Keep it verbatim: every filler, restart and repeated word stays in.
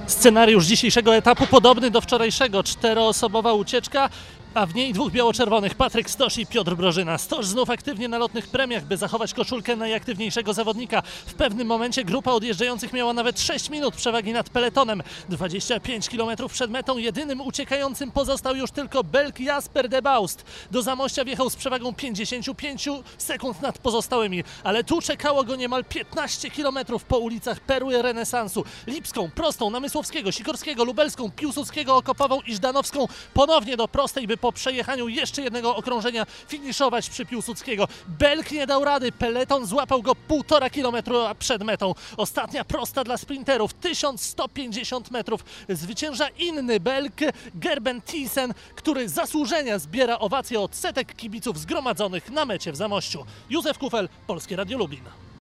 Scenariusz dzisiejszego etapu podobny do wczorajszego. Czteroosobowa ucieczka, a w niej dwóch biało-czerwonych. Patryk Stosz i Piotr Brożyna. Stosz znów aktywnie na lotnych premiach, by zachować koszulkę najaktywniejszego zawodnika. W pewnym momencie grupa odjeżdżających miała nawet sześć minut przewagi nad peletonem. dwadzieścia pięć kilometrów przed metą jedynym uciekającym pozostał już tylko Belg Jasper de Baust. Do Zamościa wjechał z przewagą pięćdziesiąt pięć sekund nad pozostałymi, ale tu czekało go niemal piętnaście kilometrów po ulicach Perły Renesansu. Lipską, Prostą, Namysłowskiego, Sikorskiego, Lubelską, Piłsudskiego, Okopową i Żdanowską. Ponownie do Prostej, by po przejechaniu jeszcze jednego okrążenia finiszować przy Piłsudskiego. Belg nie dał rady, peleton złapał go półtora kilometra przed metą. Ostatnia prosta dla sprinterów, tysiąc sto pięćdziesiąt metrów. Zwycięża inny Belg, Gerben Thyssen, który zasłużenia zbiera owacje od setek kibiców zgromadzonych na mecie w Zamościu. Józef Kufel, Polskie Radio Lublin.